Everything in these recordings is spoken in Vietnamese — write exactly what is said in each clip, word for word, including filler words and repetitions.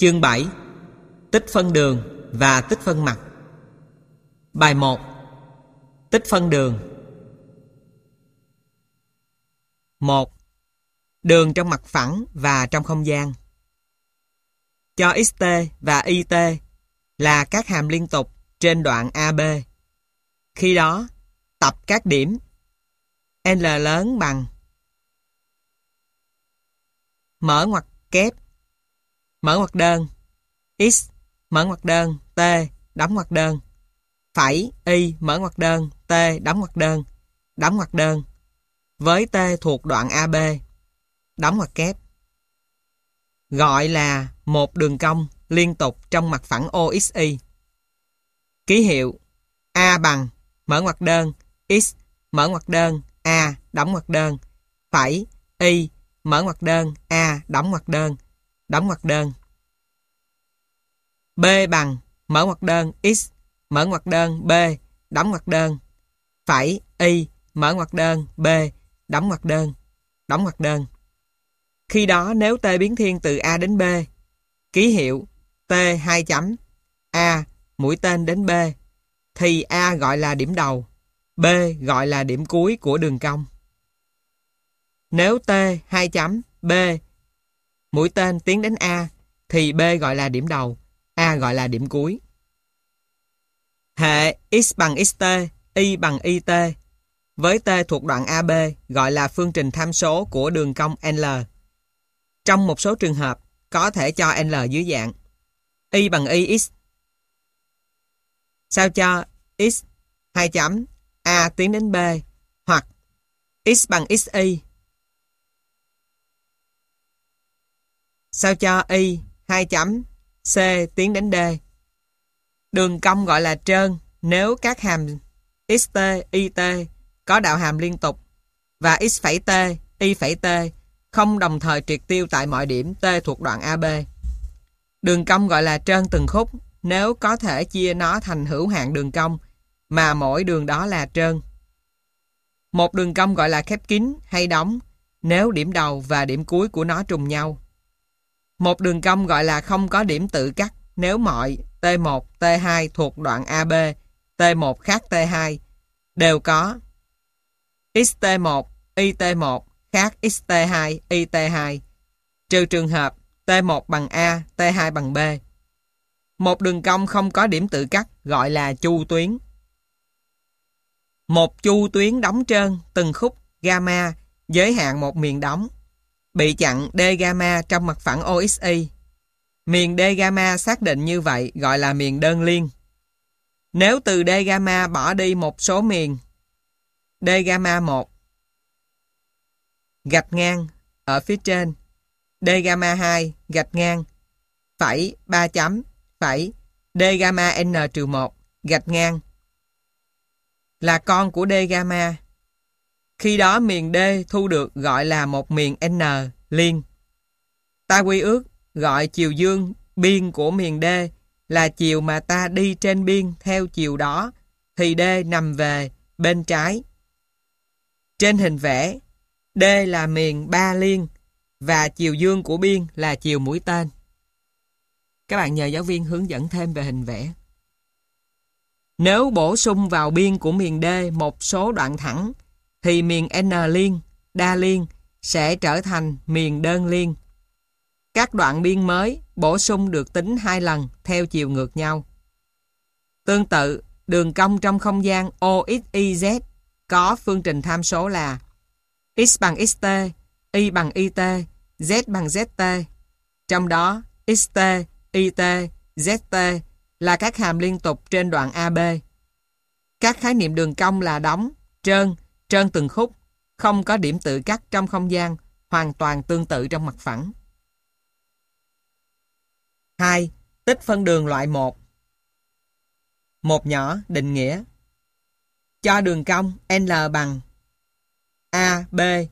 Chương bảy. Tích phân đường và tích phân mặt. Bài một. Tích phân đường. một. Đường trong mặt phẳng và trong không gian. Cho xt và it là các hàm liên tục trên đoạn a bê. Khi đó, tập các điểm L lớn bằng mở ngoặc kép, mở ngoặc đơn, x, mở ngoặc đơn, t, đóng ngoặc đơn, phẩy, y, mở ngoặc đơn, t, đóng ngoặc đơn, đóng ngoặc đơn, với t thuộc đoạn a bê, đóng ngoặc kép. Gọi là một đường cong liên tục trong mặt phẳng o ích y. Ký hiệu A bằng, mở ngoặc đơn, x, mở ngoặc đơn, a, đóng ngoặc đơn, phẩy, y, mở ngoặc đơn, a, đóng ngoặc đơn, đóng ngoặc đơn. B bằng, mở ngoặc đơn, x, mở ngoặc đơn, b, đóng ngoặc đơn, phẩy, y, mở ngoặc đơn, b, đóng ngoặc đơn, đóng ngoặc đơn. Khi đó nếu t biến thiên từ A đến B, ký hiệu T hai chấm A mũi tên đến B, thì A gọi là điểm đầu, B gọi là điểm cuối của đường cong. Nếu T hai chấm B mũi tên tiến đến A, thì B gọi là điểm đầu, A gọi là điểm cuối. Hệ x bằng xt, y bằng it với t thuộc đoạn a bê gọi là phương trình tham số của đường cong L. Trong một số trường hợp, có thể cho L dưới dạng y bằng ix. Sao cho x hai chấm A tiến đến B, hoặc x bằng xy. Sao cho y hai chấm C tiến đến D. Đường cong gọi là trơn nếu các hàm xt, it có đạo hàm liên tục và x phẩy t, y phẩy t không đồng thời triệt tiêu tại mọi điểm t thuộc đoạn a bê. Đường cong gọi là trơn từng khúc nếu có thể chia nó thành hữu hạn đường cong mà mỗi đường đó là trơn. Một đường cong gọi là khép kín hay đóng nếu điểm đầu và điểm cuối của nó trùng nhau. Một đường cong gọi là không có điểm tự cắt nếu mọi T một, T hai thuộc đoạn a bê, T một khác T hai đều có xt một, it một khác xt hai, it hai, trừ trường hợp T một bằng A, T hai bằng B. Một đường cong không có điểm tự cắt gọi là chu tuyến. Một chu tuyến đóng trơn từng khúc gamma giới hạn một miền đóng, bị chặn D gamma trong mặt phẳng o ích y. Miền D gamma xác định như vậy gọi là miền đơn liên. Nếu từ D gamma bỏ đi một số miền D gamma một gạch ngang ở phía trên, D gamma hai gạch ngang phẩy ba chấm phẩy D gamma n trừ một gạch ngang là con của D gamma. Khi đó miền D thu được gọi là một miền N liên. Ta quy ước gọi chiều dương biên của miền D là chiều mà ta đi trên biên theo chiều đó, thì D nằm về bên trái. Trên hình vẽ, D là miền ba liên và chiều dương của biên là chiều mũi tên. Các bạn nhờ giáo viên hướng dẫn thêm về hình vẽ. Nếu bổ sung vào biên của miền D một số đoạn thẳng, thì miền N liên, đa liên sẽ trở thành miền đơn liên. Các đoạn biên mới bổ sung được tính hai lần theo chiều ngược nhau. Tương tự, đường cong trong không gian o ích y z có phương trình tham số là x bằng xt, y bằng it, z bằng zt. Trong đó, xt, it, zt là các hàm liên tục trên đoạn a bê. Các khái niệm đường cong là đóng, trơn, trơn từng khúc, không có điểm tự cắt trong không gian, hoàn toàn tương tự trong mặt phẳng. hai. Tích phân đường loại một. Một nhỏ định nghĩa. Cho đường cong L bằng a bê.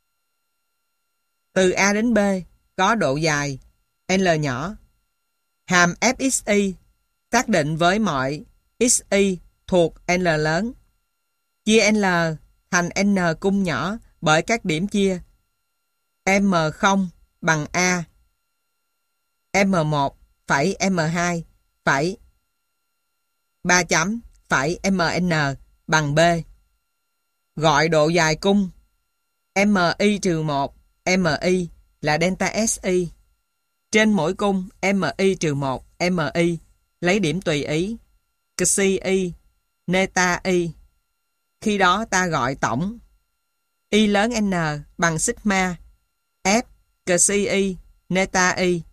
Từ A đến B có độ dài L nhỏ. Hàm ép ích y xác định với mọi xy thuộc L lớn. Chia L thành N cung nhỏ bởi các điểm chia M không bằng A, M một phẩy M hai, phẩy ba chấm, phẩy M N bằng B. Gọi độ dài cung Mi trừ một, Mi là delta Si. Trên mỗi cung Mi trừ một, Mi lấy điểm tùy ý, Xi y, neta y. Khi đó ta gọi tổng Y lớn N bằng sigma F Xi y, neta y.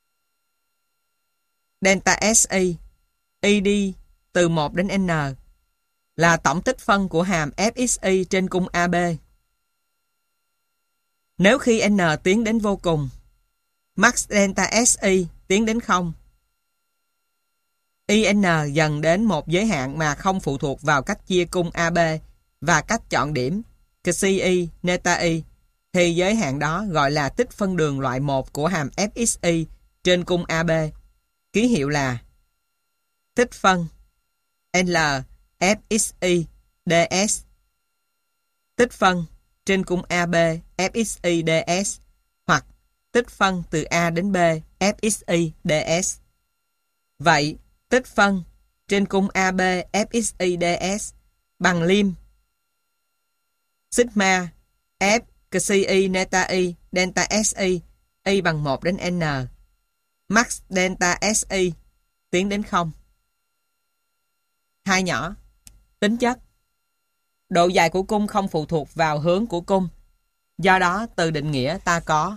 Delta Si, y đi từ một đến N là tổng tích phân của hàm Fxy trên cung a bê. Nếu khi N tiến đến vô cùng, max delta Si tiến đến không, In dần đến một giới hạn mà không phụ thuộc vào cách chia cung a bê và cách chọn điểm Xi y, neta y, thì giới hạn đó gọi là tích phân đường loại một của hàm Fxy trên cung a bê. Ký hiệu là tích phân L Fxy ds, tích phân trên cung a bê Fxy ds, hoặc tích phân từ A đến B Fxy ds. Vậy, tích phân trên cung a bê Fxy ds bằng liêm sigma F Xi y, neta y, delta Si, y bằng một đến N, max delta Si tiến đến không. Hai nhỏ, tính chất. Độ dài của cung không phụ thuộc vào hướng của cung. Do đó, từ định nghĩa ta có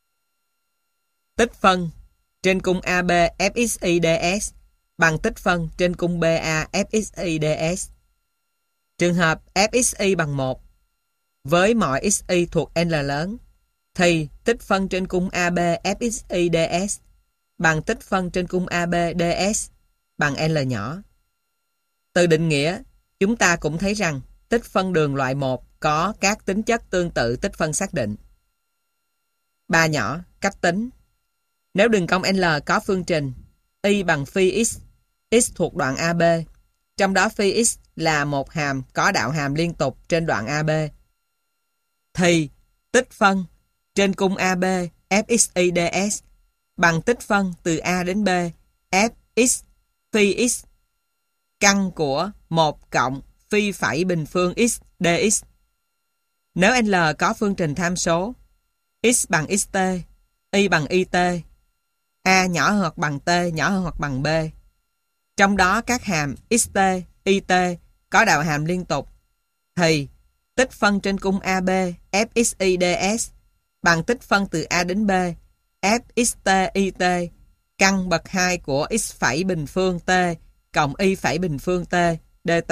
tích phân trên cung a bê Fxy ds bằng tích phân trên cung bê a Fxy ds. Trường hợp Fxy bằng một với mọi xy thuộc L lớn, thì tích phân trên cung a bê Fxy ds bằng tích phân trên cung a bê ds bằng L nhỏ. Từ định nghĩa, chúng ta cũng thấy rằng tích phân đường loại một có các tính chất tương tự tích phân xác định. Ba nhỏ, cách tính. Nếu đường cong L có phương trình y bằng phi x, x thuộc đoạn a bê, trong đó phi x là một hàm có đạo hàm liên tục trên đoạn a bê, thì tích phân trên cung a bê Fxy ds bằng tích phân từ A đến B Fx phi x căn của một cộng phi phẩy bình phương x dx. Nếu L có phương trình tham số x bằng xt, y bằng it, A nhỏ hơn hoặc bằng t nhỏ hơn hoặc bằng b, trong đó các hàm xt, it có đạo hàm liên tục, thì tích phân trên cung a bê Fxy ds bằng tích phân từ A đến B Fxt it căn bậc hai của x phẩy bình phương t cộng y phẩy bình phương t dt.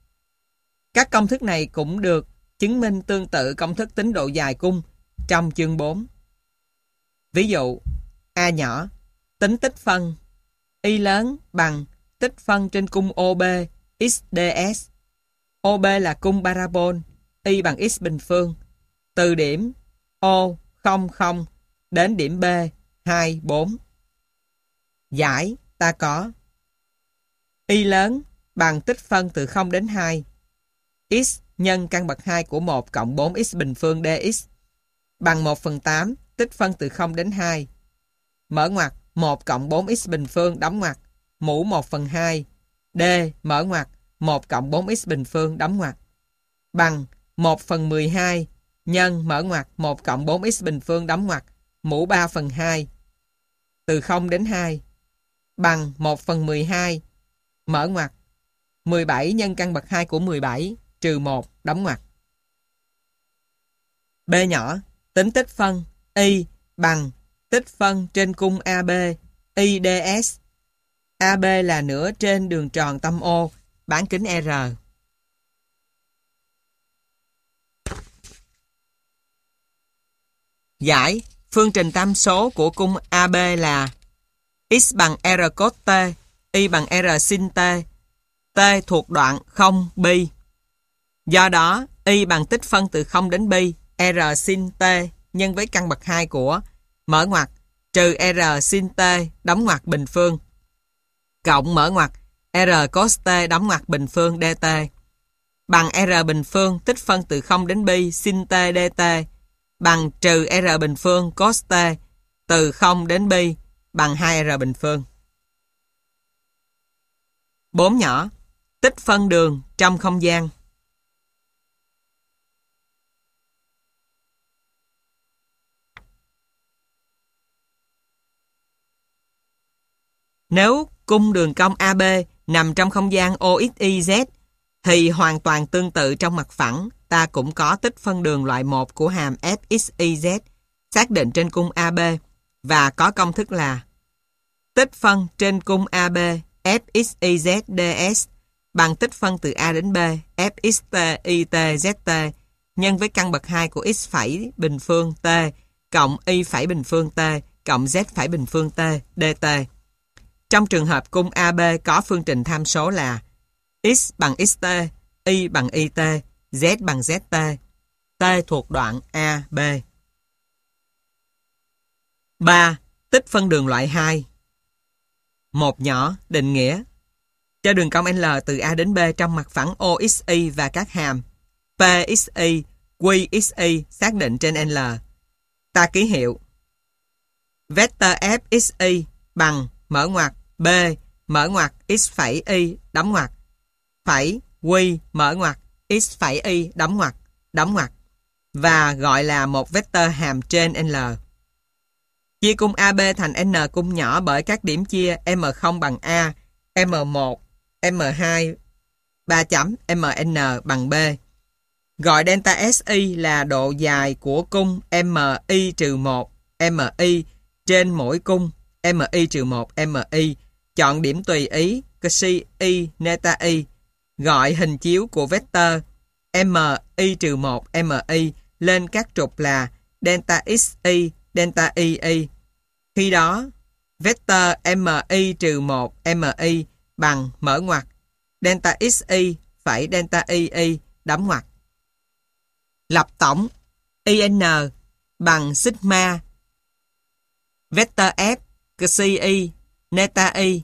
Các công thức này cũng được chứng minh tương tự công thức tính độ dài cung trong chương bốn. Ví dụ, A nhỏ tính tích phân y lớn bằng tích phân trên cung ô bê x ds. ô bê là cung parabol, y bằng x bình phương, từ điểm O không không đến điểm B hai bốn. Giải ta có y lớn bằng tích phân từ không đến hai x nhân căn bậc hai của một cộng bốn x bình phương dx bằng một phần tám tích phân từ không đến hai, mở ngoặc một cộng bốn x bình phương đóng ngoặc mũ một phần hai d mở ngoặc một cộng bốn x bình phương đóng ngoặc bằng một phần mười hai nhân mở ngoặc một cộng bốn x bình phương đóng ngoặc mũ ba phần hai từ không đến hai bằng một phần mười hai mở ngoặc mười bảy nhân căn bậc hai của mười bảy trừ một đóng ngoặc. B nhỏ tính tích phân y bằng tích phân trên cung a bê y ds. a bê là nửa trên đường tròn tâm O bán kính R. Giải phương trình tam số của cung a bê là x bằng R cos t, y bằng R sin t, t thuộc đoạn không pi. Do đó, y bằng tích phân từ không đến pi, R sin t nhân với căn bậc hai của mở ngoặc trừ R sin t đóng ngoặc bình phương cộng mở ngoặc R cos t đóng ngoặc bình phương dt bằng R bình phương tích phân từ không đến pi sin t dt bằng trừ R bình phương cos t từ không đến pi bằng hai R bình phương. bốn nhỏ. Tích phân đường trong không gian. Nếu cung đường cong a bê nằm trong không gian o ích y dét thì hoàn toàn tương tự trong mặt phẳng, ta cũng có tích phân đường loại một của hàm ép ích y dét xác định trên cung a bê và có công thức là tích phân trên cung a bê ép ích y dét ds bằng tích phân từ A đến B ép ích tê i tê zét tê nhân với căn bậc hai của x phẩy bình phương t cộng y phẩy bình phương t cộng z phẩy bình phương t dt. Trong trường hợp cung a bê có phương trình tham số là x bằng xt, y bằng it, z bằng zt, t thuộc đoạn a bê. ba. Tích phân đường loại hai. Một nhỏ, định nghĩa. Cho đường cong L từ A đến B trong mặt phẳng o ích y và các hàm pxy, qxy xác định trên L. Ta ký hiệu vector fxy bằng mở ngoặc b mở ngoặc x phẩy y đóng ngoặc phẩy q mở ngoặc x phẩy y đóng ngoặc đóng ngoặc và gọi là một vector hàm trên L. Chia cung a bê thành N cung nhỏ bởi các điểm chia M không bằng A, M một, M hai, ba chấm, Mn bằng B. Gọi delta Si là độ dài của cung Mi trừ một, Mi trên mỗi cung Mi trừ một, Mi. Chọn điểm tùy ý, Xi, Y, neta Y. Gọi hình chiếu của vector Mi trừ một, Mi lên các trục là delta Xi, delta Y. Khi đó, vector Mi trừ một, Mi bằng mở ngoặc delta Xi phẩy delta Y đóng ngoặc. Lập tổng In bằng sigma vector F Xi Y neta Y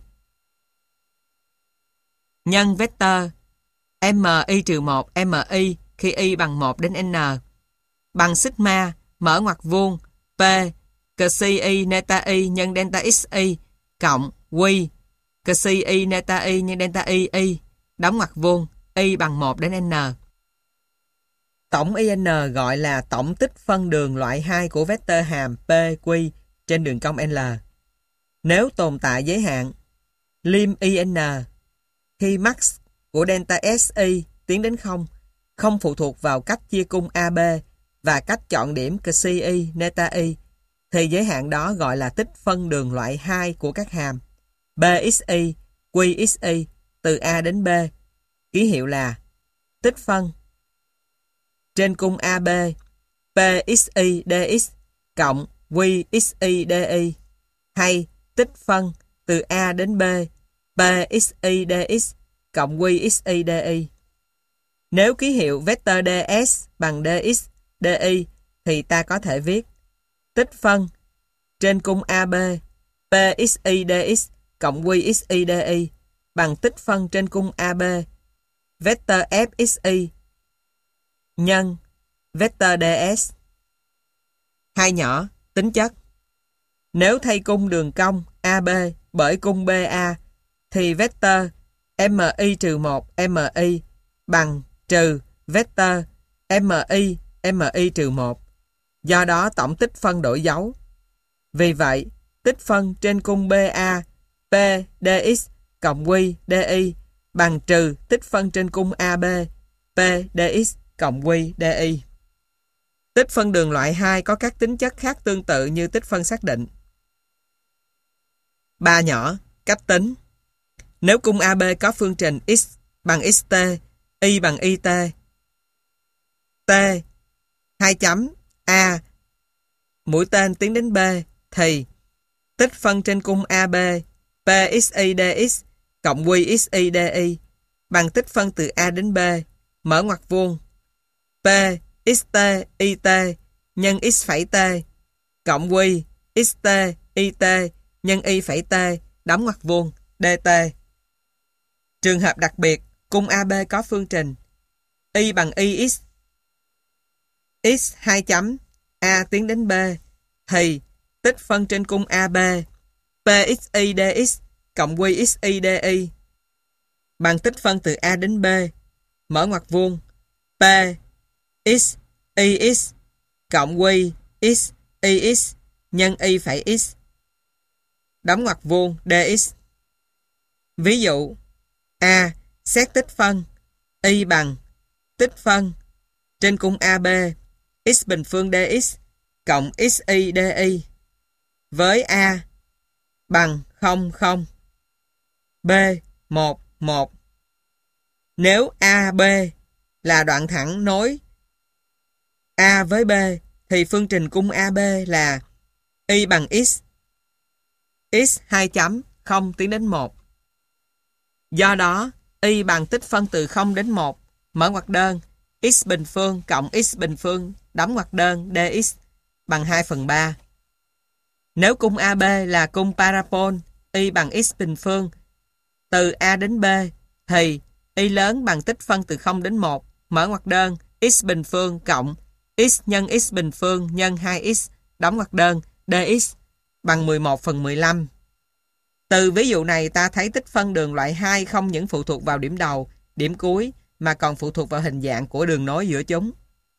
nhân vector Mi trừ một, Mi khi Y bằng một đến N bằng sigma mở ngoặc vuông P Xi Y neta Y nhân delta Xi cộng Q Xi Y neta Y nhân delta Y Y đóng ngoặc vuông Y bằng một đến N. Tổng In gọi là tổng tích phân đường loại hai của vector hàm P, Q trên đường cong L. Nếu tồn tại giới hạn lim In khi max của delta Si tiến đến không, không phụ thuộc vào cách chia cung a bê và cách chọn điểm Xi Y neta Y, thì giới hạn đó gọi là tích phân đường loại hai của các hàm Bxy, Qxy từ A đến B. Ký hiệu là tích phân trên cung a bê Pxy dx cộng Qxy di hay tích phân từ A đến B Pxy dx cộng Qxy di. Nếu ký hiệu vector ds bằng dx di thì ta có thể viết tích phân trên cung a bê Pxy dx cộng Qxy di bằng tích phân trên cung a bê vector Fxy nhân vector ds. Hai nhỏ, tính chất. Nếu thay cung đường cong a bê bởi cung bê a thì vector Mi trừ một, Mi bằng trừ vector Mi, Mi trừ một. Do đó tổng tích phân đổi dấu. Vì vậy, tích phân trên cung bê a P dx cộng Q di bằng trừ tích phân trên cung a bê P dx cộng Q di. Tích phân đường loại hai có các tính chất khác tương tự như tích phân xác định. Ba nhỏ, cách tính. Nếu cung a bê có phương trình x bằng xt, y bằng it, t hai chấm a mũi tên tiến đến B thì tích phân trên cung a bê Pxy dx cộng Qxy di bằng tích phân từ A đến B mở ngoặc vuông P xt it nhân x phẩy t cộng Q xt it nhân y phẩy t đóng ngoặc vuông dt. Trường hợp đặc biệt, cung a bê có phương trình y bằng ix x hai chấm a tiến đến B thì tích phân trên cung a bê Pxy dx cộng Qxy di bằng tích phân từ A đến B, mở ngoặc vuông, P, X, Y X, cộng Q, X, Y X, nhân Y phẩy X, đóng ngoặc vuông, dx. Ví dụ, A, xét tích phân, Y bằng, tích phân, trên cung a bê, x bình phương dx, cộng xy dy, với A, bằng không, không, B, một, một. Nếu a bê là đoạn thẳng nối A với B, thì phương trình cung a bê là y bằng x, x hai chấm, không tiến đến một. Do đó, y bằng tích phân từ không đến một, mở ngoặc đơn, x bình phương cộng x bình phương, đóng ngoặc đơn, dx bằng hai phần ba. Nếu cung a bê là cung parabol, y bằng x bình phương từ A đến B, thì y lớn bằng tích phân từ không đến một, mở ngoặc đơn, x bình phương cộng x nhân x bình phương nhân hai x, đóng ngoặc đơn, dx bằng mười một phần mười lăm. Từ ví dụ này ta thấy tích phân đường loại hai không những phụ thuộc vào điểm đầu, điểm cuối, mà còn phụ thuộc vào hình dạng của đường nối giữa chúng.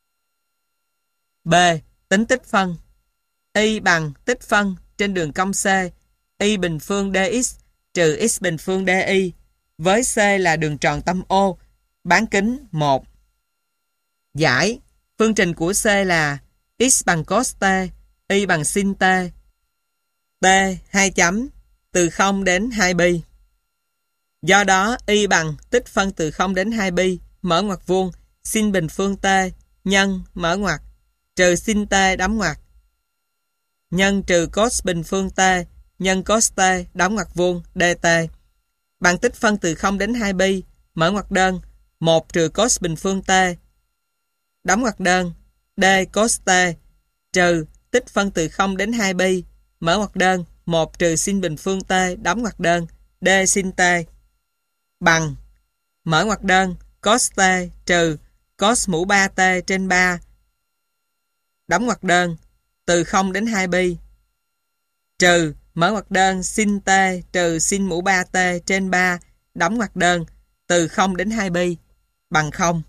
B. Tính tích phân. Y bằng tích phân trên đường cong C, y bình phương dx trừ x bình phương dy, với C là đường tròn tâm O, bán kính một. Giải, phương trình của C là x bằng cos t, y bằng sin t, t hai chấm, từ không đến hai pi. Do đó, y bằng tích phân từ không đến hai pi, mở ngoặc vuông, sin bình phương t, nhân, mở ngoặc, trừ sin t, đóng ngoặc, nhân trừ cos bình phương t, nhân cos t, đóng ngoặc vuông, dt, bằng tích phân từ không đến hai pi, mở ngoặc đơn, một trừ cos bình phương t, đóng ngoặc đơn, d cos t, trừ tích phân từ không đến hai pi, mở ngoặc đơn, một trừ sin bình phương t, đóng ngoặc đơn, d sin t, bằng, mở ngoặc đơn, cos t trừ cos mũ ba t trên ba, đóng ngoặc đơn, từ không đến hai pi, trừ, mở ngoặc đơn, sin t trừ sin mũ ba t trên ba, đóng ngoặc đơn, từ không đến hai pi, bằng không.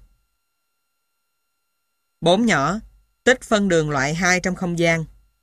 Bốn nhỏ, tích phân đường loại hai trong không gian.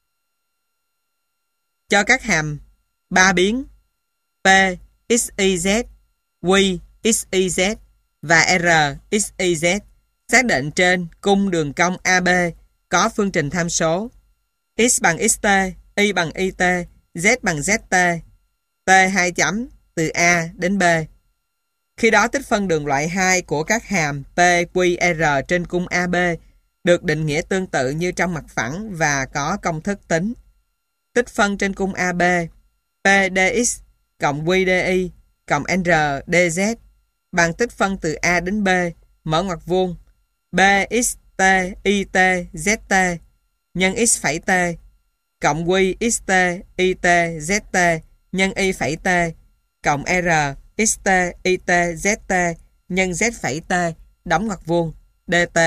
Cho các hàm ba biến P, xyz, Q, xyz và R, xyz xác định trên cung đường cong a bê có phương trình tham số x bằng xt, y bằng it, z bằng zt, t hai chấm từ A đến B. Khi đó tích phân đường loại hai của các hàm P, Q, R trên cung a bê được định nghĩa tương tự như trong mặt phẳng và có công thức tính. Tích phân trên cung a bê P dx cộng Q di cộng R dz bằng tích phân từ A đến B, mở ngoặc vuông, B xt it zt nhân x phẩy t cộng Q xt it zt nhân y phẩy t cộng R xt it zt nhân z phẩy t, đóng ngoặc vuông, dt.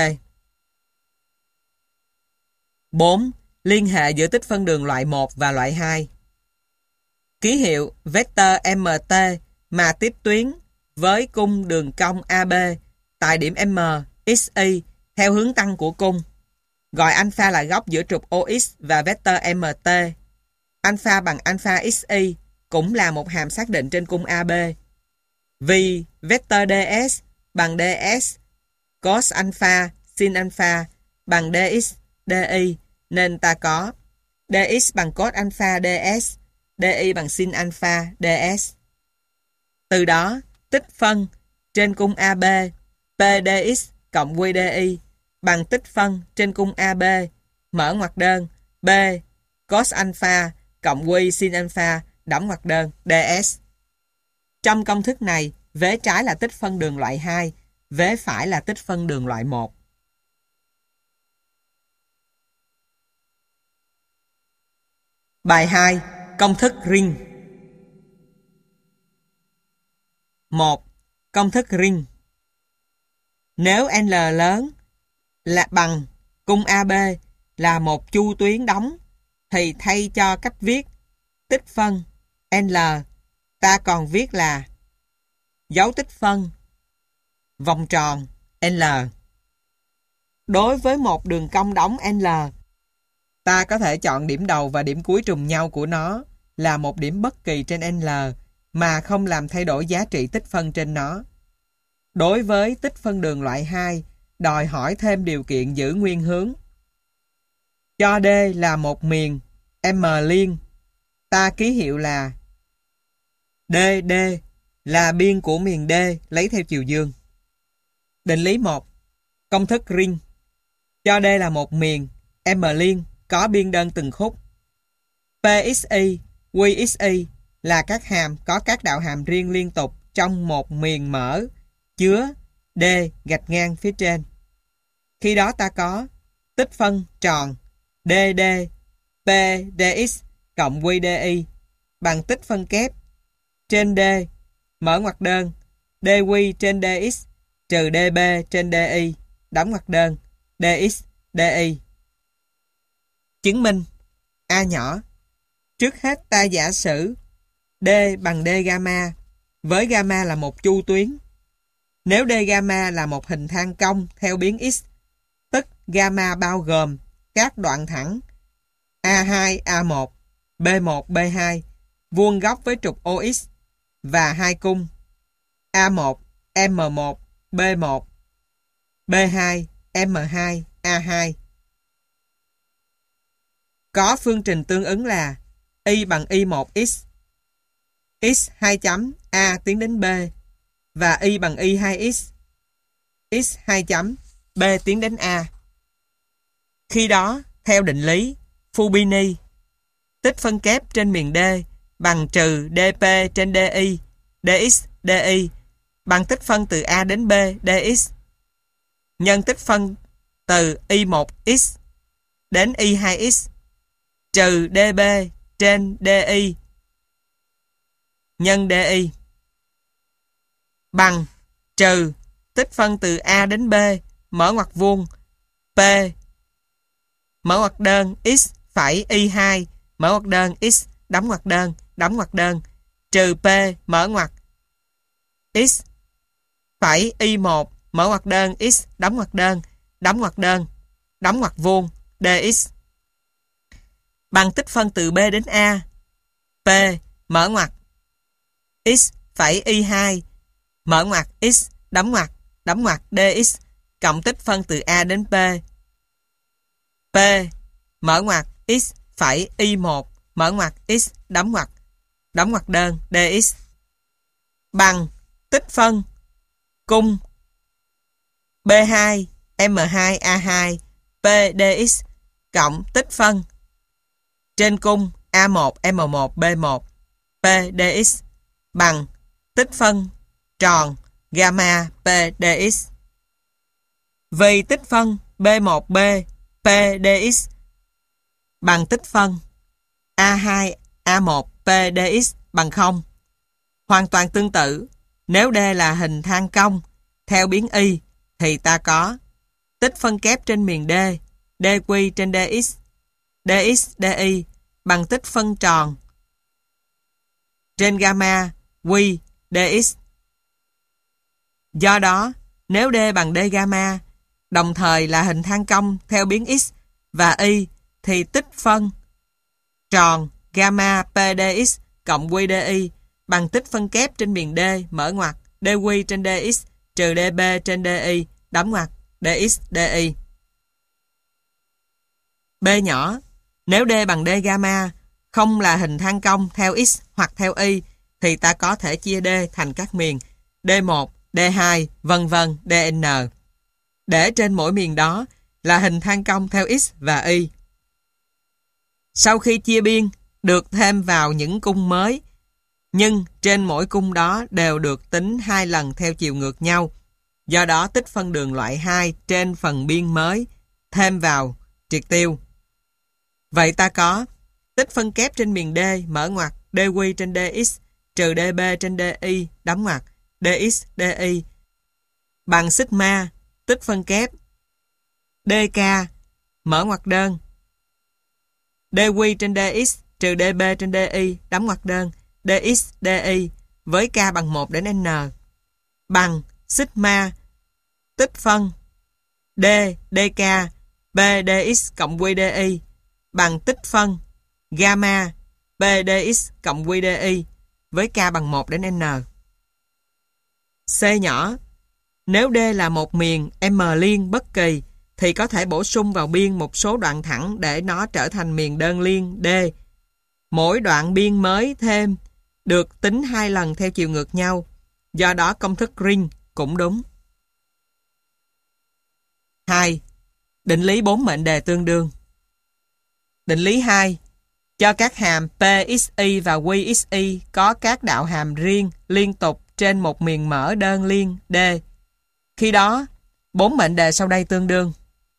bốn. Liên hệ giữa tích phân đường loại một và loại hai. Ký hiệu vector mt mà tiếp tuyến với cung đường cong a bê tại điểm M, xy theo hướng tăng của cung. Gọi alpha là góc giữa trục o ích và vector mt. Alpha bằng alpha xy cũng là một hàm xác định trên cung a bê. Vì vector ds bằng ds cos alpha sin alpha bằng dx di, nên ta có dx bằng cos alpha ds, di bằng sin alpha ds. Từ đó, tích phân trên cung a bê P dx cộng Q di bằng tích phân trên cung a bê, mở ngoặc đơn, B cos alpha cộng Q sin alpha, đóng ngoặc đơn, ds. Trong công thức này, vế trái là tích phân đường loại hai, vế phải là tích phân đường loại một. Bài hai. Công thức ring. một. Công thức ring. Nếu L lớn là bằng cung a bê là một chu tuyến đóng, thì thay cho cách viết tích phân L, ta còn viết là Dấu tích phân vòng tròn L. Đối với một đường cong đóng L, ta có thể chọn điểm đầu và điểm cuối trùng nhau của nó là một điểm bất kỳ trên L mà không làm thay đổi giá trị tích phân trên nó. Đối với tích phân đường loại hai, đòi hỏi thêm điều kiện giữ nguyên hướng. Cho D là một miền M liên, ta ký hiệu là D, D là biên của miền D lấy theo chiều dương. Định lý một. Công thức ring. Cho D là một miền M liên có biên đơn từng khúc. pê ích i, quy ích i là các hàm có các đạo hàm riêng liên tục trong một miền mở chứa D gạch ngang phía trên. Khi đó ta có tích phân tròn D D P dx cộng quy di bằng tích phân kép trên D mở ngoặc đơn dq trên dx trừ db trên di đóng ngoặc đơn dx di. Chứng minh A nhỏ. Trước hết ta giả sử D bằng D gamma với gamma là một chu tuyến. Nếu D gamma là một hình thang cong theo biến x, tức gamma bao gồm các đoạn thẳng A hai, A một, B một, B hai vuông góc với trục o ích và hai cung A một, M một, B một, B hai, M hai, A hai. Có phương trình tương ứng là y bằng y một x, x hai chấm A tiến đến B và y bằng y hai x, x hai chấm B tiến đến A. Khi đó, theo định lý Fubini, tích phân kép trên miền D bằng trừ dp trên di, dx, di bằng tích phân từ A đến B, dx, nhân tích phân từ y một x đến y hai x trừ db trên di nhân di bằng trừ tích phân từ A đến B mở ngoặc vuông P mở ngoặc đơn x phẩy y hai mở ngoặc đơn x đóng ngoặc đơn đóng ngoặc đơn trừ P mở ngoặc x phẩy y một mở ngoặc đơn x đóng ngoặc đơn đóng ngoặc đơn đóng ngoặc vuông dx bằng tích phân từ B đến A P mở ngoặc x phẩy y hai mở ngoặc x đóng ngoặc đóng ngoặc dx cộng tích phân từ A đến P P mở ngoặc x phẩy y một mở ngoặc x đóng ngoặc đóng ngoặc đơn dx bằng tích phân cung B hai M hai A hai P dx cộng tích phân trên cung A một M một B một P dx bằng tích phân tròn gamma P dx. Vì tích phân B một B P dx bằng tích phân A hai A một P dx bằng không. Hoàn toàn tương tự, nếu D là hình thang cong theo biến y thì ta có tích phân kép trên miền D dq trên dx dx di bằng tích phân tròn trên gamma q dx. Do đó, nếu D bằng D gamma đồng thời là hình thang cong theo biến x và y thì tích phân tròn gamma P dx cộng Q di bằng tích phân kép trên miền D mở ngoặc dq trên dx trừ db trên di đóng ngoặc dx di. B nhỏ. Nếu D bằng D gamma không là hình thang cong theo x hoặc theo y thì ta có thể chia D thành các miền D một, D hai, vân vân, dn. Để trên mỗi miền đó là hình thang cong theo x và y. Sau khi chia biên, được thêm vào những cung mới, nhưng trên mỗi cung đó đều được tính hai lần theo chiều ngược nhau. Do đó tích phân đường loại hai trên phần biên mới thêm vào triệt tiêu. Vậy ta có tích phân kép trên miền D mở ngoặc dq trên dx trừ db trên di đóng ngoặc dx di bằng sigma tích phân kép dk mở ngoặc đơn dq trên dx trừ db trên di đóng ngoặc đơn dx di với k bằng một đến n bằng sigma tích phân D, dk, P dx cộng Q di bằng tích phân gamma P dx cộng Q di với k bằng một đến n. C nhỏ. Nếu D là một miền M liên bất kỳ thì có thể bổ sung vào biên một số đoạn thẳng để nó trở thành miền đơn liên D. Mỗi đoạn biên mới thêm được tính hai lần theo chiều ngược nhau. Do đó công thức ring cũng đúng. hai. Định lý bốn mệnh đề tương đương. Định lý hai. Cho các hàm pxy và qxy có các đạo hàm riêng liên tục trên một miền mở đơn liên D. Khi đó, bốn mệnh đề sau đây tương đương.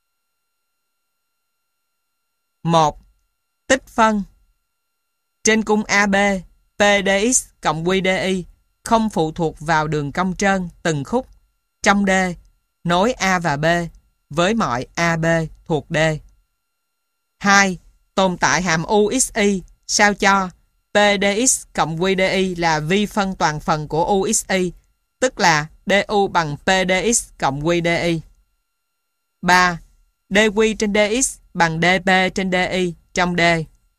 một. Tích phân trên cung a bê P dx cộng Q di không phụ thuộc vào đường cong trơn từng khúc trong D nối A và B với mọi a bê thuộc D. hai. Tồn tại hàm uxy sao cho P dx cộng Q di là vi phân toàn phần của uxy, tức là du bằng P dx cộng Q di. ba. dq trên dx bằng dp trên di trong D.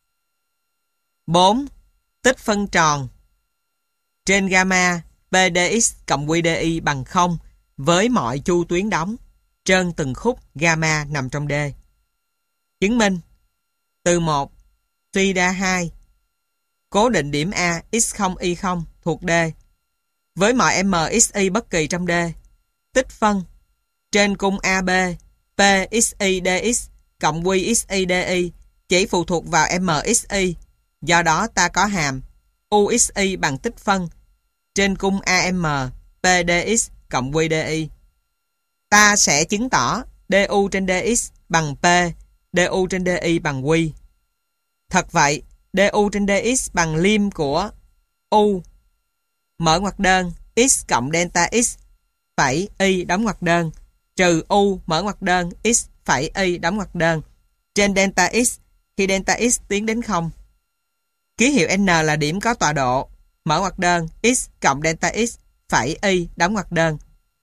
bốn. Tích phân tròn trên gamma P dx cộng Q di bằng không với mọi chu tuyến đóng trơn từng khúc gamma nằm trong D. Chứng minh từ một suy ra hai. Cố định điểm A x không y không thuộc D với mọi mxy bất kỳ trong D. Tích phân trên cung a bê pxy dx cộng qxy di chỉ phụ thuộc vào mxy. Do đó ta có hàm uxy bằng tích phân trên cung am P dx cộng Q di. Ta sẽ chứng tỏ du trên dx bằng P, du trên di bằng Q. Thật vậy, du trên dx bằng lim của u mở ngoặc đơn x cộng delta x phẩy y đóng ngoặc đơn trừ u mở ngoặc đơn x phẩy y đóng ngoặc đơn trên delta x khi delta x tiến đến không. Ký hiệu n là điểm có tọa độ mở ngoặc đơn x cộng delta x phẩy y đóng ngoặc đơn.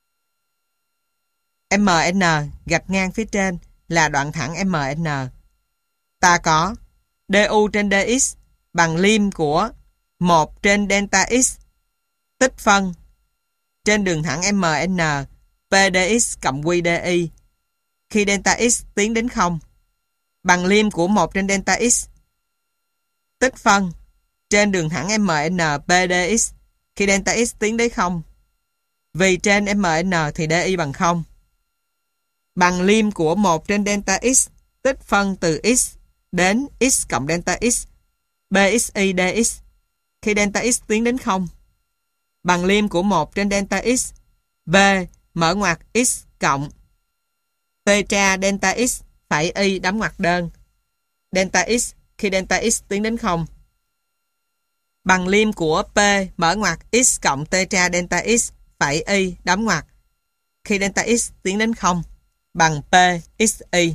mn gạch ngang phía trên là đoạn thẳng mn. Ta có du trên dx bằng lim của một trên delta x tích phân trên đường thẳng mn P dx cộng Q di khi delta x tiến đến không bằng lim của một trên delta x tích phân trên đường thẳng mn P dx khi delta x tiến đến không. Vì trên mn thì di bằng không. Bằng lim của một trên delta x tích phân từ x đến x cộng delta x pxy dx khi delta x tiến đến không. Bằng lim của một trên delta x b mở ngoặc x cộng theta delta x phẩy y đóng ngoặc đơn delta x khi delta x tiến đến không. Bằng lim của p mở ngoặc x cộng theta delta x phẩy y đóng ngoặc khi delta x tiến đến không bằng pxy.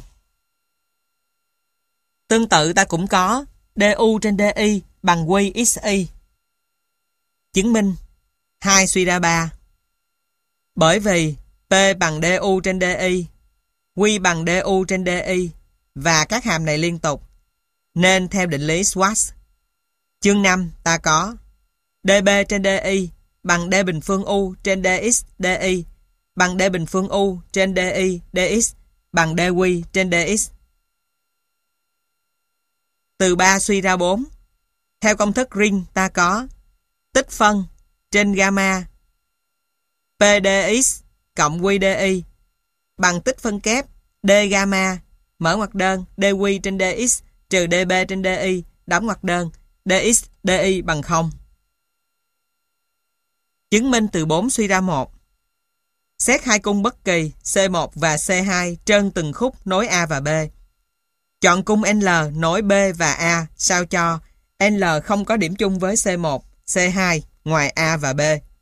Tương tự ta cũng có du trên di bằng qxy. Chứng minh hai suy ra ba. Bởi vì p bằng du trên di, q bằng du trên di và các hàm này liên tục, nên theo định lý Schwarz. Chương năm ta có db trên di bằng d bình phương u trên dx di bằng d bình phương u trên di dx bằng dq trên dx. Từ ba suy ra bốn. Theo công thức ring ta có tích phân trên gamma P dx cộng Q di bằng tích phân kép d gamma mở ngoặc đơn dq trên dx trừ db trên di đóng ngoặc đơn dx di bằng không. Chứng minh từ bốn suy ra một. Xét hai cung bất kỳ C một và C hai trơn từng khúc nối A và B. Chọn cung L nối B và A sao cho L không có điểm chung với C một, C hai ngoài A và B.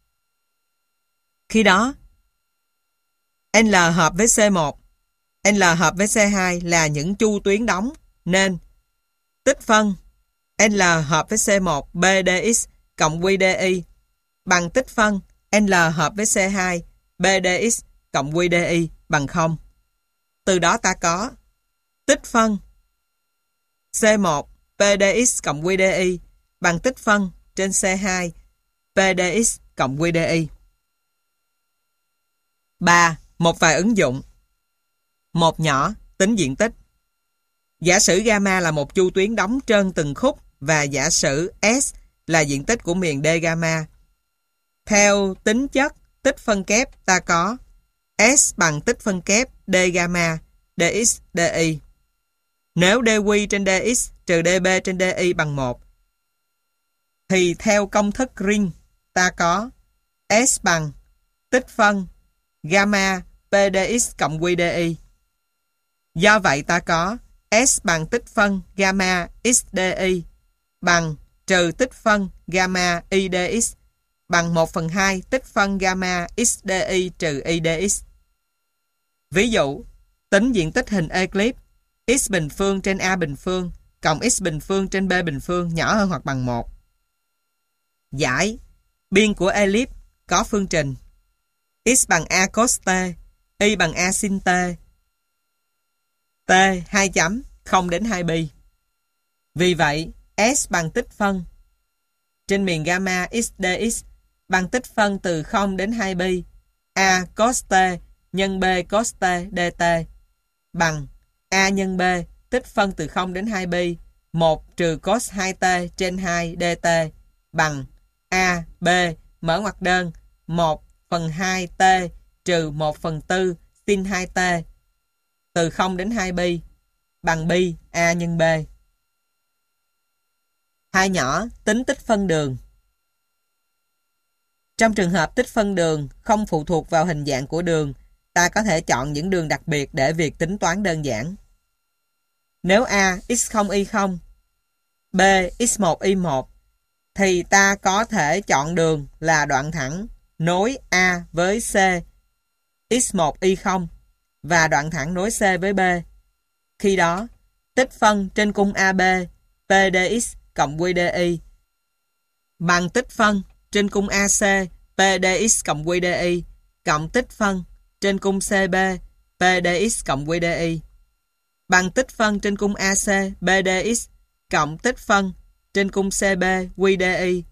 Khi đó, L hợp với C một, L hợp với C hai là những chu tuyến đóng, nên tích phân L hợp với C một B dx cộng Q di bằng tích phân L hợp với C hai, B dx cộng Q di bằng không. Từ đó ta có tích phân C một P dx cộng Q di bằng tích phân trên C hai P dx cộng Q di. ba. Một vài ứng dụng. Một nhỏ, tính diện tích. Giả sử gamma là một chu tuyến đóng trơn từng khúc và giả sử S là diện tích của miền D gamma. Theo tính chất tích phân kép ta có S bằng tích phân kép D gamma dx di. Nếu dq trên dx trừ db trên di bằng một thì theo công thức Ring ta có S bằng tích phân gamma P dx cộng Q di. Do vậy ta có S bằng tích phân gamma x di bằng trừ tích phân gamma y dx bằng một phần hai tích phân gamma x di trừ y dx. Ví dụ, tính diện tích hình Euclid x bình phương trên a bình phương cộng x bình phương trên b bình phương nhỏ hơn hoặc bằng một. Giải, biên của elip có phương trình x bằng a cos t, y bằng a sin t, t hai chấm không đến hai pi. Vì vậy, S bằng tích phân trên miền gamma x dx bằng tích phân từ không đến hai pi a cos t nhân b cos t dt bằng a nhân b tích phân từ không đến hai pi một trừ cos hai t trên hai dt bằng a b mở ngoặc đơn một phần hai t trừ một phần tư sin hai t từ không đến hai pi bằng pi a nhân b. Hai nhỏ, tính tích phân đường. Trong trường hợp tích phân đường không phụ thuộc vào hình dạng của đường, ta có thể chọn những đường đặc biệt để việc tính toán đơn giản. Nếu A x không y không, B x một y một, thì ta có thể chọn đường là đoạn thẳng nối A với C x một y không và đoạn thẳng nối C với B. Khi đó, tích phân trên cung a bê P dx cộng Q di bằng tích phân trên cung a xê P dx cộng Q di cộng tích phân trên cung xê bê P dx cộng Q di bằng tích phân trên cung a xê B dx cộng tích phân trên cung xê bê Q di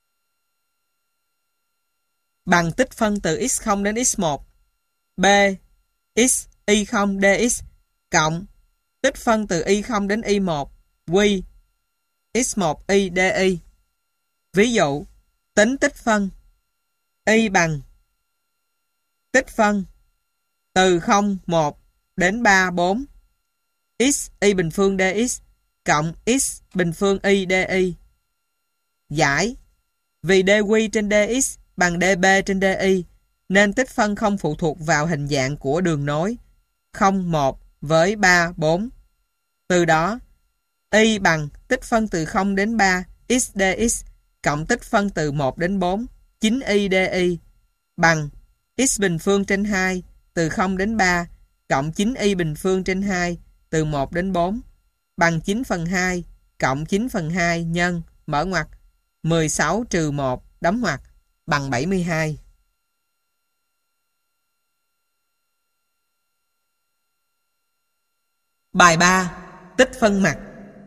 bằng tích phân từ x không đến x một B x y không dx cộng tích phân từ y không đến y một Q x một y di. Ví dụ, tính tích phân y bằng tích phân từ không, một đến ba, bốn x y bình phương dx cộng x bình phương y di. Giải, vì dq trên dx bằng db trên di nên tích phân không phụ thuộc vào hình dạng của đường nối không, một với ba, bốn. Từ đó, y bằng tích phân từ không đến ba x dx cộng tích phân từ một đến bốn chín y di bằng x bình phương trên hai từ không đến ba cộng chín y bình phương trên hai từ một đến bốn bằng chín phần hai cộng chín phần hai nhân mở ngoặc mười sáu trừ một đóng ngoặc bằng bảy mươi hai. Bài ba. Tích phân mặt.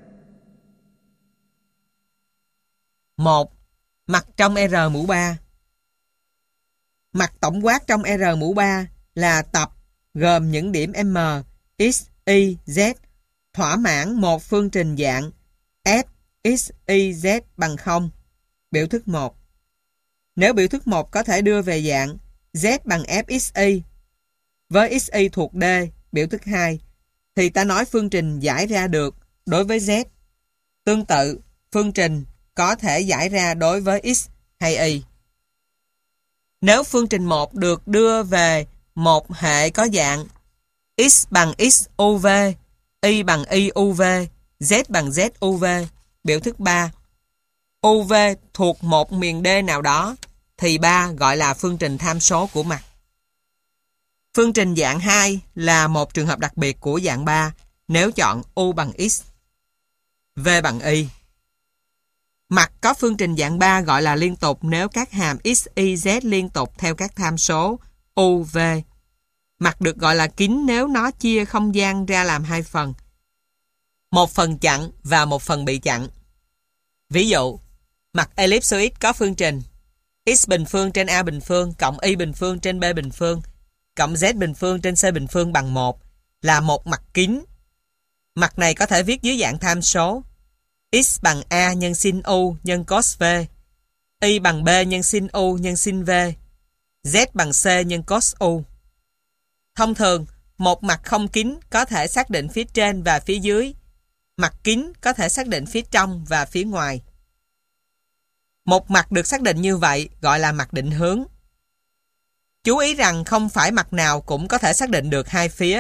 một. Mặt trong R mũ ba. Mặt tổng quát trong R mũ ba là tập gồm những điểm M, X, Y, Z thỏa mãn một phương trình dạng F, X, Y, Z bằng không. Biểu thức một. Nếu biểu thức một có thể đưa về dạng Z bằng F x y với x y thuộc D, biểu thức hai, thì ta nói phương trình giải ra được đối với Z. Tương tự, phương trình có thể giải ra đối với X hay Y. Nếu phương trình một được đưa về một hệ có dạng X bằng X u v, Y bằng Y u v, Z bằng Z u v, biểu thức ba, u v thuộc một miền D nào đó, thì ba gọi là phương trình tham số của mặt. Phương trình dạng hai là một trường hợp đặc biệt của dạng ba nếu chọn U bằng X, V bằng Y. Mặt có phương trình dạng ba gọi là liên tục nếu các hàm x, y, z liên tục theo các tham số u, v. Mặt được gọi là kín nếu nó chia không gian ra làm hai phần. Một phần chặn và một phần bị chặn. Ví dụ, mặt ellipsoid có phương trình x bình phương trên a bình phương cộng y bình phương trên b bình phương cộng z bình phương trên c bình phương bằng một là một mặt kín. Mặt này có thể viết dưới dạng tham số x bằng a nhân sin u nhân cos v, y bằng b nhân sin u nhân sin v, z bằng c nhân cos u. Thông thường, một mặt không kín có thể xác định phía trên và phía dưới. Mặt kín có thể xác định phía trong và phía ngoài. Một mặt được xác định như vậy gọi là mặt định hướng. Chú ý rằng không phải mặt nào cũng có thể xác định được hai phía.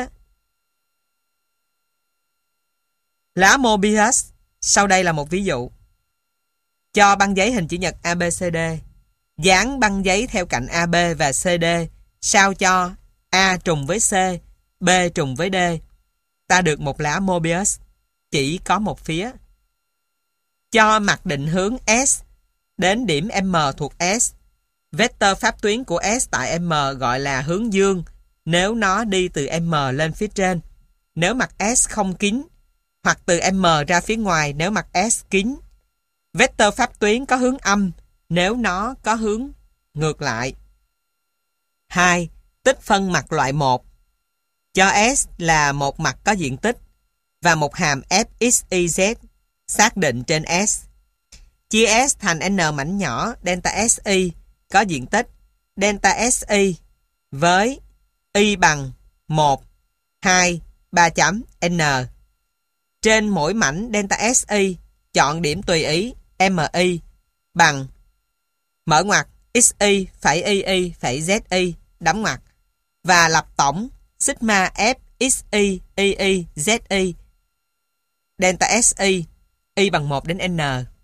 Lá Mobius. Sau đây là một ví dụ. Cho băng giấy hình chữ nhật a bê xê đê. Dán băng giấy theo cạnh a bê và xê đê sao cho A trùng với C, B trùng với D. Ta được một lá Mobius chỉ có một phía. Cho mặt định hướng S đến điểm M thuộc S. Vector pháp tuyến của S tại M gọi là hướng dương nếu nó đi từ M lên phía trên, nếu mặt S không kín, hoặc từ M ra phía ngoài nếu mặt S kín. Vector pháp tuyến có hướng âm nếu nó có hướng ngược lại. hai. Tích phân mặt loại một. Cho S là một mặt có diện tích và một hàm fxyz xác định trên S. Chia S thành n mảnh nhỏ delta si có diện tích delta si với y bằng một, hai, ba chấm n. Trên mỗi mảnh delta si chọn điểm tùy ý mi bằng mở ngoặc xy phẩy y phẩy zi đóng ngoặc và lập tổng sigma f xy y zi delta si y bằng một đến n.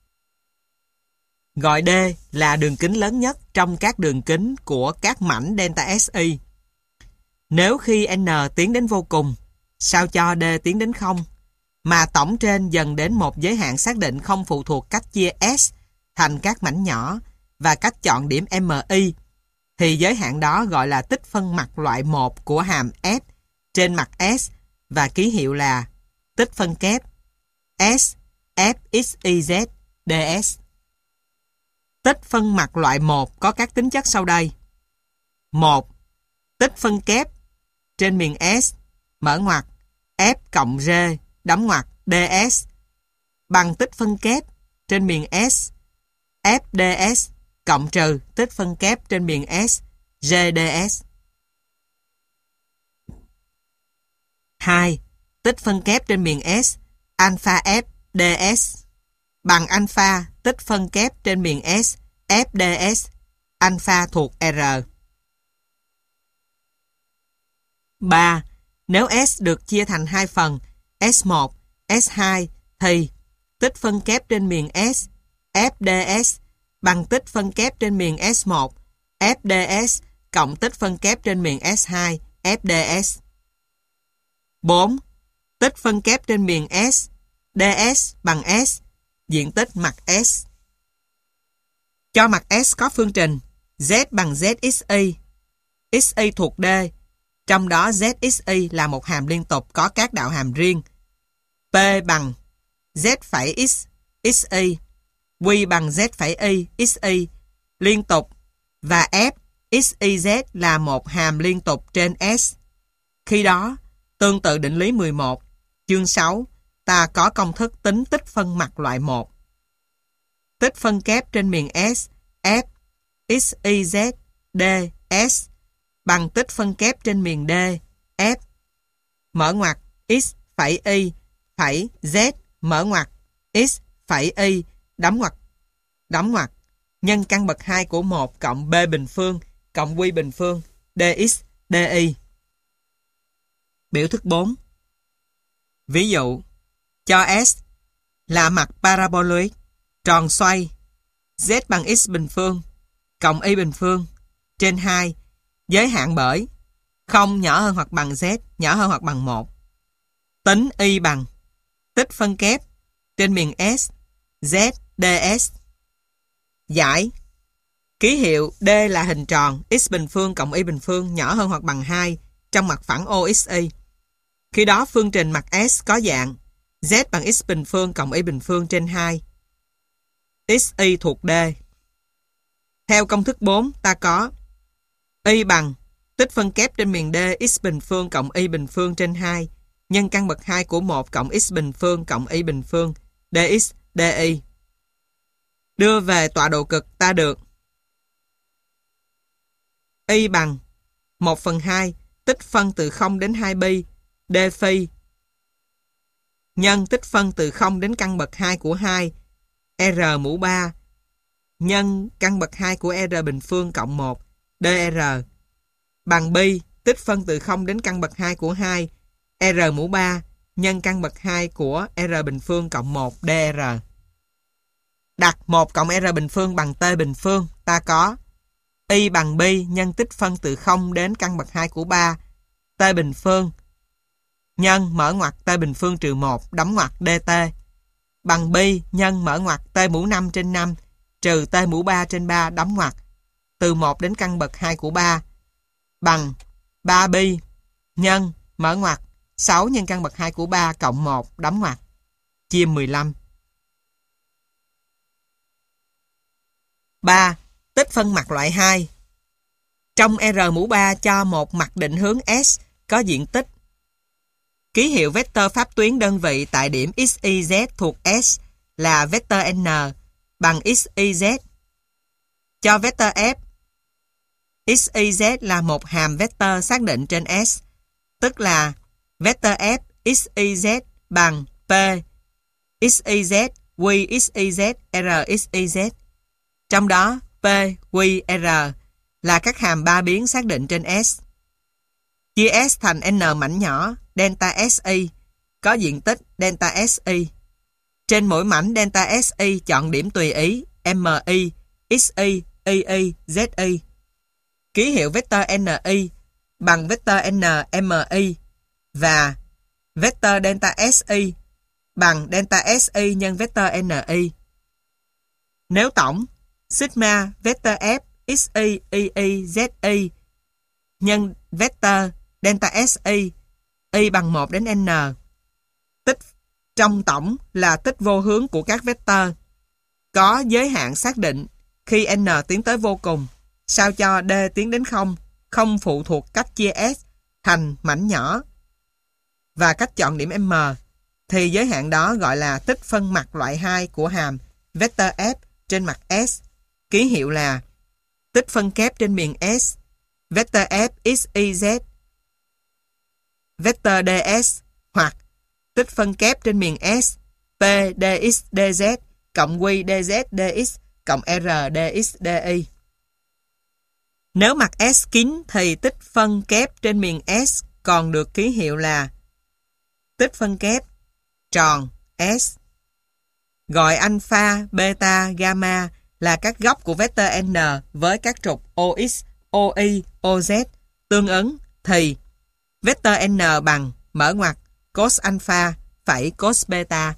Gọi D là đường kính lớn nhất trong các đường kính của các mảnh delta si. Nếu khi n tiến đến vô cùng, sao cho D tiến đến không, mà tổng trên dần đến một giới hạn xác định không phụ thuộc cách chia S thành các mảnh nhỏ và cách chọn điểm mi, thì giới hạn đó gọi là tích phân mặt loại một của hàm F trên mặt S và ký hiệu là tích phân kép S fxyz ds. Tích phân mặt loại một có các tính chất sau đây. một. Tích phân kép trên miền S mở ngoặc F cộng R đóng ngoặc ds bằng tích phân kép trên miền S F ds cộng trừ tích phân kép trên miền S G ds. hai. Tích phân kép trên miền S alpha F ds bằng alpha tích phân kép trên miền S F ds alpha thuộc R. ba. Nếu S được chia thành hai phần S một, S hai thì tích phân kép trên miền S F ds bằng tích phân kép trên miền S một F ds cộng tích phân kép trên miền S hai F ds. bốn. Tích phân kép trên miền S ds bằng S diện tích mặt S. Cho mặt S có phương trình Z bằng zxy, xy thuộc D, trong đó zxy là một hàm liên tục có các đạo hàm riêng. P bằng Z phẩy x, xy, Q bằng Z phẩy y, xy, liên tục, và F, xyz là một hàm liên tục trên S. Khi đó, tương tự định lý mười một, chương sáu, ta có công thức tính tích phân mặt loại một. Tích phân kép trên miền S, F, xyz, ds bằng tích phân kép trên miền D, F, mở ngoặc x phẩy y phẩy z mở ngoặc x phẩy y đóng ngoặc đóng ngoặc nhân căn bậc hai của một cộng b bình phương cộng q bình phương dx dy. Biểu thức bốn. Ví dụ, cho S là mặt paraboloid tròn xoay z bằng x bình phương cộng y bình phương trên hai, giới hạn bởi không nhỏ hơn hoặc bằng z nhỏ hơn hoặc bằng một. Tính y bằng tích phân kép trên miền S Z ds. Giải. Ký hiệu D là hình tròn, x bình phương cộng y bình phương nhỏ hơn hoặc bằng hai trong mặt phẳng o ích y. Khi đó phương trình mặt S có dạng z bằng x bình phương cộng y bình phương trên hai. xy thuộc D. Theo công thức bốn, ta có y bằng tích phân kép trên miền D x bình phương cộng y bình phương trên hai nhân căn bậc hai của một cộng x bình phương cộng y bình phương dx dy. Đưa về tọa độ cực ta được y bằng một phần hai tích phân từ không đến hai pi d phi nhân tích phân từ không đến căn bậc hai của hai r mũ ba nhân căn bậc hai của r bình phương cộng một dr bằng pi tích phân từ không đến căn bậc hai của hai r mũ ba nhân căn bậc hai của r bình phương cộng một dr. Đặt một cộng r bình phương bằng t bình phương, ta có y bằng pi nhân tích phân từ không đến căn bậc hai của ba t bình phương nhân mở ngoặc t bình phương trừ một đóng ngoặc dt bằng pi nhân mở ngoặc t mũ năm trên năm trừ t mũ ba trên ba đóng ngoặc từ một đến căn bậc hai của ba bằng ba pi nhân mở ngoặc sáu nhân căn bậc hai của ba cộng một đóng ngoặc chia mười lăm. ba. Tích phân mặt loại hai. Trong R mũ ba cho một mặt định hướng S có diện tích. Ký hiệu vectơ pháp tuyến đơn vị tại điểm x y z thuộc S là vectơ n bằng x y z. Cho vectơ F x y z là một hàm vectơ xác định trên S, tức là vector F x y z bằng P x y z Q x y z R x y z. Trong đó P, Q, R là các hàm ba biến xác định trên S. Chia S thành n mảnh nhỏ delta Si có diện tích delta Si. Trên mỗi mảnh delta Si chọn điểm tùy ý Mi, Xy, Y, Zi. Ký hiệu vector Ni bằng vector n Mi và vector delta Si bằng delta Si nhân vector Ni. Nếu tổng sigma vector F Xy, Y, Zi nhân vector delta Si y bằng một đến n. Tích trong tổng là tích vô hướng của các vector có giới hạn xác định khi n tiến tới vô cùng, sao cho d tiến đến không, không phụ thuộc cách chia S thành mảnh nhỏ và cách chọn điểm M, thì giới hạn đó gọi là tích phân mặt loại hai của hàm vector F trên mặt S. Ký hiệu là tích phân kép trên miền S vector F x y z vector ds hoặc tích phân kép trên miền S P dx dz cộng Q dz dx cộng R dx di. Nếu mặt S kín thì tích phân kép trên miền S còn được ký hiệu là tích phân kép tròn S. Gọi alpha, beta, gamma là các góc của vector n với các trục ox, oi, oz tương ứng thì vector n bằng mở ngoặc cos alpha phẩy cos beta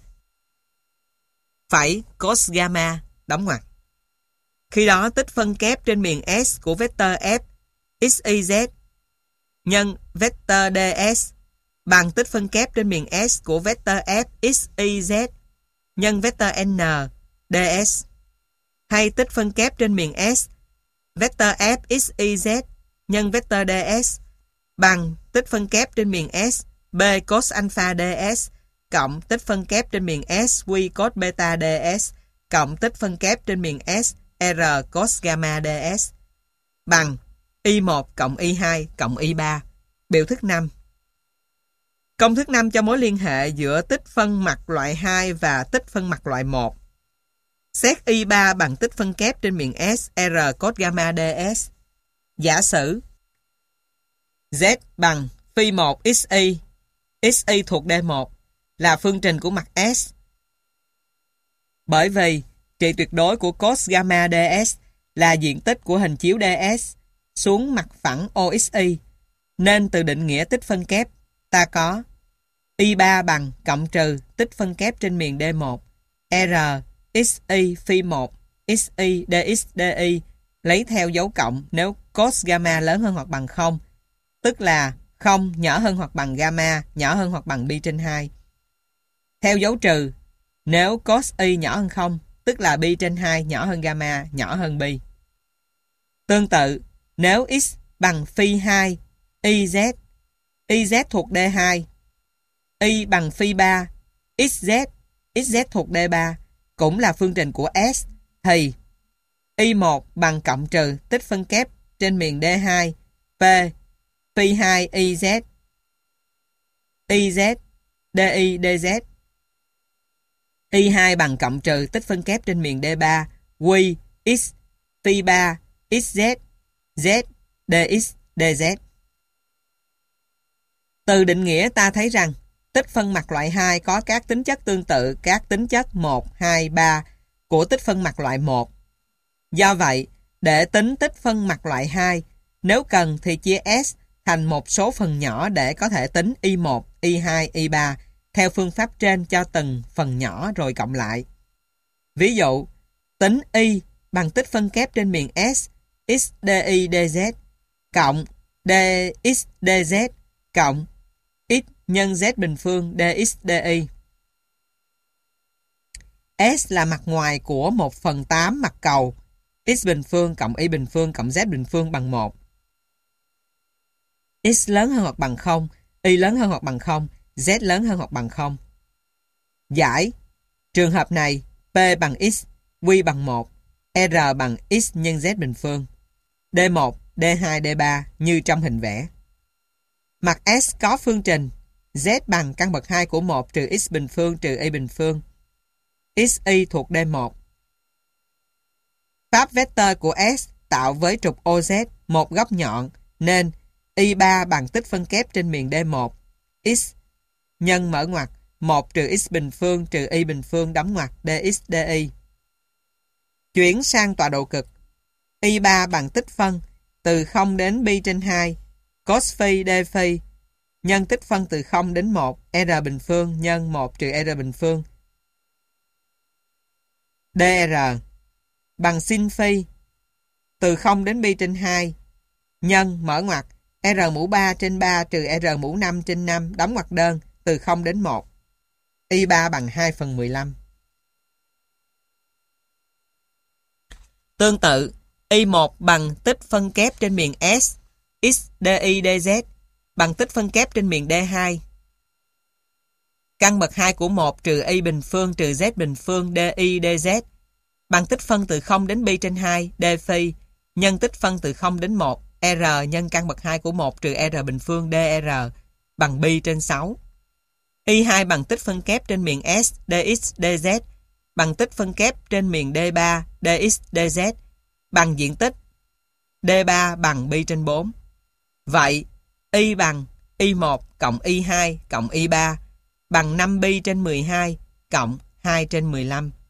phẩy cos gamma đóng ngoặc. Khi đó tích phân kép trên miền S của vector F x y z nhân vector ds bằng tích phân kép trên miền S của vector F x y z nhân vector n ds, hay tích phân kép trên miền S vector F x y z nhân vector ds bằng tích phân kép trên miền S B cos alpha ds cộng tích phân kép trên miền S Q cos beta ds cộng tích phân kép trên miền S R cos gamma ds bằng y một cộng y hai cộng y ba. Biểu thức năm. Công thức năm cho mối liên hệ giữa tích phân mặt loại hai và tích phân mặt loại một. Xét y ba bằng tích phân kép trên miền S R cos gamma ds. Giả sử Z bằng phi một xy, xy thuộc D một là phương trình của mặt S. Bởi vì trị tuyệt đối của cos gamma ds là diện tích của hình chiếu ds xuống mặt phẳng oxy, nên từ định nghĩa tích phân kép ta có y ba bằng cộng trừ tích phân kép trên miền D một R xy phi một, xy dx dy lấy theo dấu cộng nếu cos gamma lớn hơn hoặc bằng không, tức là không nhỏ hơn hoặc bằng gamma nhỏ hơn hoặc bằng pi trên hai. Theo dấu trừ nếu cos y nhỏ hơn không, tức là pi trên hai nhỏ hơn gamma nhỏ hơn pi. Tương tự, nếu x bằng phi hai, iz, iz thuộc D hai, y bằng phi ba, xz, xz thuộc D ba cũng là phương trình của S, thì y một bằng cộng trừ tích phân kép trên miền D hai, P, phi hai iz, iz, di, dz. y hai bằng cộng trừ tích phân kép trên miền D ba, Q, x, phi ba, xz, z, dx, dz. Từ định nghĩa ta thấy rằng tích phân mặt loại hai có các tính chất tương tự các tính chất một, hai, ba của tích phân mặt loại một. Do vậy, để tính tích phân mặt loại hai, nếu cần thì chia S thành một số phần nhỏ để có thể tính y một, y hai, y ba theo phương pháp trên cho từng phần nhỏ rồi cộng lại. Ví dụ, tính y bằng tích phân kép trên miền S, x di dz cộng dx dz cộng x nhân z bình phương dx di. S là mặt ngoài của một phần tám mặt cầu, x bình phương cộng y bình phương cộng z bình phương bằng một. X lớn hơn hoặc bằng không, y lớn hơn hoặc bằng không, z lớn hơn hoặc bằng không. Giải, trường hợp này P bằng x, Q bằng một, R bằng x nhân z bình phương, D một, D hai, D ba như trong hình vẽ. Mặt S có phương trình z bằng căn bậc hai của một trừ x bình phương trừ y bình phương, xy thuộc D một. Pháp vector của S tạo với trục ô zét một góc nhọn nên y ba bằng tích phân kép trên miền D một, x nhân mở ngoặc một trừ x bình phương trừ y bình phương đóng ngoặc dx di. Chuyển sang tọa độ cực, y ba bằng tích phân từ không đến pi trên hai cos phi d phi nhân tích phân từ không đến một r bình phương nhân một trừ r bình phương dr bằng sin phi từ không đến pi trên hai nhân mở ngoặc r mũ ba trên ba trừ r mũ năm trên năm đóng ngoặc đơn từ không đến một. y ba bằng hai phần mười lăm. Tương tự, y một bằng tích phân kép trên miền S, x di dz bằng tích phân kép trên miền D hai. Căn bậc hai của một trừ y bình phương trừ z bình phương di dz bằng tích phân từ không đến pi trên hai d phi nhân tích phân từ không đến một r nhân căn bậc hai của một trừ r bình phương dr bằng pi trên sáu. y hai bằng tích phân kép trên miền S dx dz bằng tích phân kép trên miền D ba dx dz bằng diện tích D ba bằng pi trên bốn. Vậy, y bằng y một cộng y hai cộng y ba bằng năm pi trên mười hai cộng hai trên mười lăm.